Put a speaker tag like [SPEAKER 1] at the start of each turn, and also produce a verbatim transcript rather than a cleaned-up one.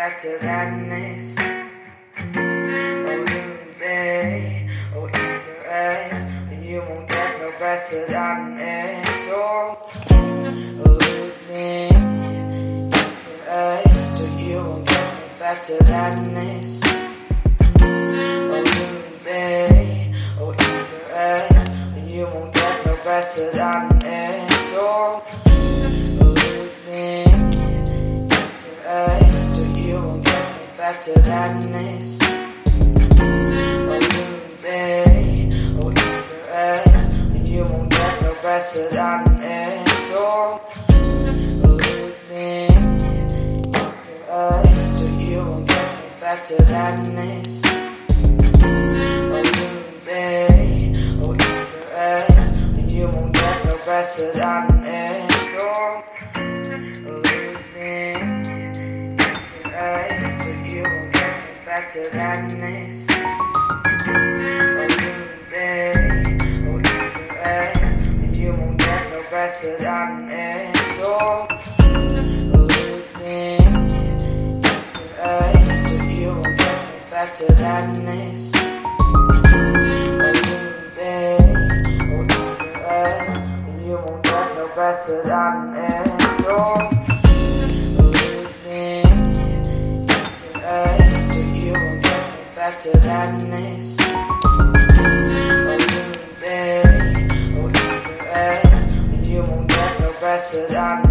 [SPEAKER 1] back to sadness. Oh, losing, oh, interest, and you won't get no back to sadness. Oh, losing, interest, so you won't get no back to sadness. Oh, losing, oh, interest, and you won't get no back to sadness. Oh, losing, interest, so you won't get no back to sadness. Oh, losing, oh, interest, and you won't get no back to sadness. Oh, losing, interest, so you won't get no back to sadness. Oh, losing, oh, interest, and you won't get no back to sadness. Oh, losing, interest, so you won't get no back to sadness. Oh, losing, oh, interest, and you won't get no back to sadness. Oh, losing, interest, so you won't get no back to sadness. Oh, losing, oh, interest, and you won't get no back to sadness. Oh, losing, interest, so you won't get no back to sadness. Oh, losing, oh, interest, and you won't get no back to sadness.